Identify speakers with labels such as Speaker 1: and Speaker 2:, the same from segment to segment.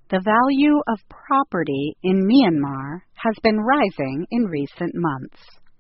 Speaker 1: The value of property in Myanmar has been rising in recent months.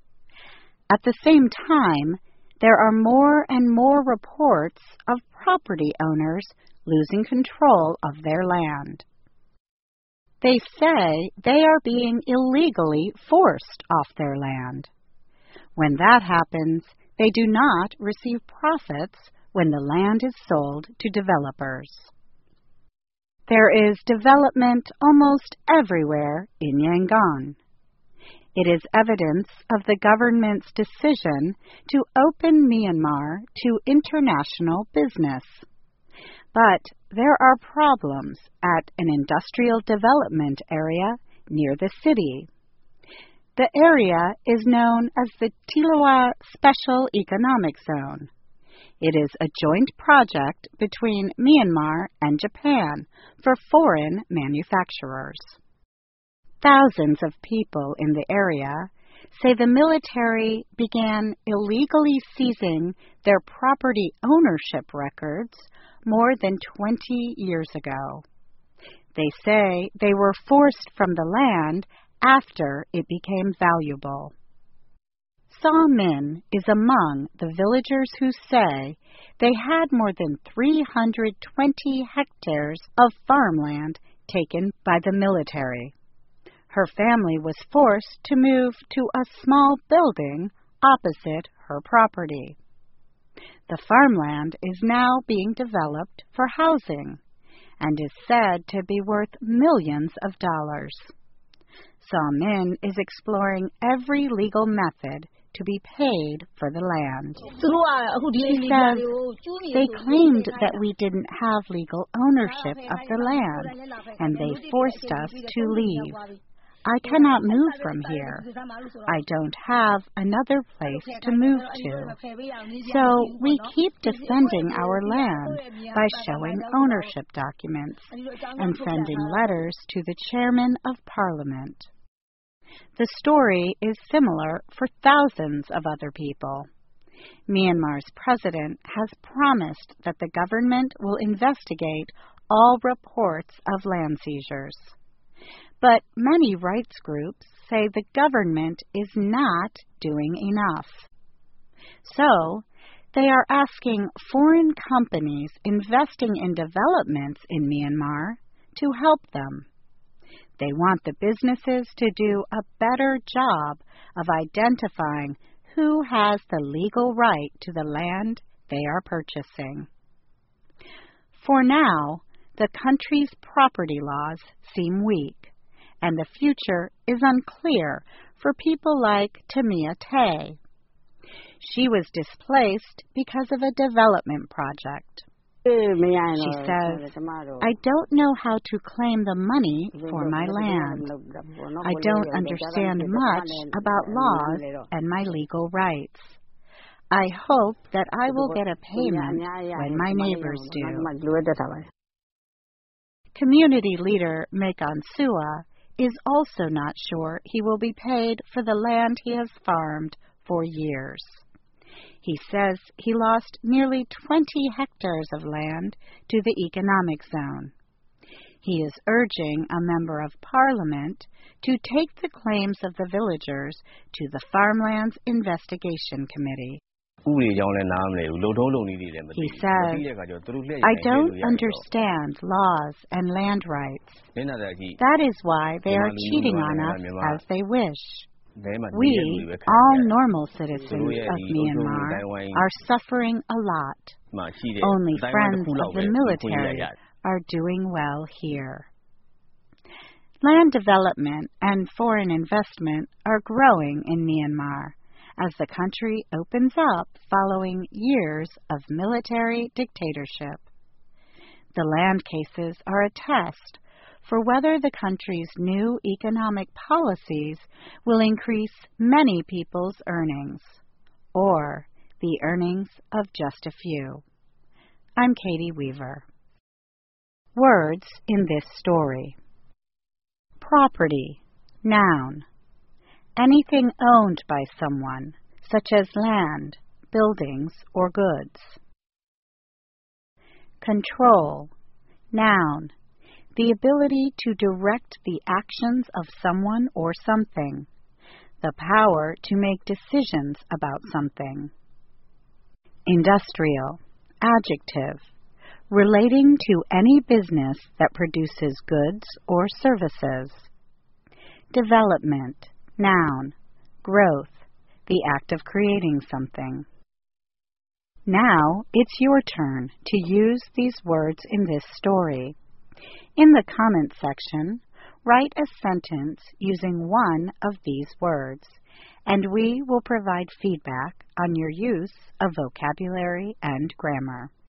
Speaker 1: At the same time, there are more and more reports of property owners losing control of their land. They say they are being illegally forced off their land. When that happens, they do not receive profits when the land is sold to developers. There is development almost everywhere in Yangon. It is evidence of the government's decision to open Myanmar to international business. But there are problems at an industrial development area near the city. The area is known as the Tilawa Special Economic Zone. It is a joint project between Myanmar and Japan for foreign manufacturers. Thousands of people in the area say the military began illegally seizing their property ownership records more than 20 years ago. They say they were forced from the land after it became valuable. Saw Min is among the villagers who say they had more than 320 hectares of farmland taken by the military. Her family was forced to move to a small building opposite her property. The farmland is now being developed for housing and is said to be worth millions of dollars. Saw Min is exploring every legal method to be paid for the land. She says they claimed that we didn't have legal ownership of the land, and they forced us to leave. I cannot move from here. I don't have another place to move to. So we keep defending our land by showing ownership documents and sending letters to the Chairman of Parliament. The story is similar for thousands of other people. Myanmar's president has promised that the government will investigate all reports of land seizures. But many rights groups say the government is not doing enough. So, they are asking foreign companies investing in developments in Myanmar to help them. They want the businesses to do a better job of identifying who has the legal right to the land they are purchasing. For now, the country's property laws seem weak, and the future is unclear for people like Tamia Tay. She was displaced because of a development project. She says, I don't know how to claim the money for my land. I don't understand much about laws and my legal rights. I hope that I will get a payment when my neighbors do. Community leader Mekan Sua is also not sure he will be paid for the land he has farmed for years. He says he lost nearly 20 hectares of land to the economic zone. He is urging a member of parliament to take the claims of the villagers to the Farmlands Investigation Committee. He says, I don't understand laws and land rights. That is why they are cheating on us as they wish. We, all normal citizens of Myanmar, are suffering a lot. Only friends of the military are doing well here. Land development and foreign investment are growing in Myanmar as the country opens up following years of military dictatorship. The land cases are a test for whether the country's new economic policies will increase many people's earnings, or the earnings of just a few. I'm Katie Weaver. Words in this story. Property, noun. Anything owned by someone, such as land, buildings, or goods. Control, noun. the ability to direct the actions of someone or something, the power to make decisions about something. Industrial, adjective, relating to any business that produces goods or services. Development, noun, growth, the act of creating something. Now it's your turn to use these words in this story. In the comment section, write a sentence using one of these words, and we will provide feedback on your use of vocabulary and grammar.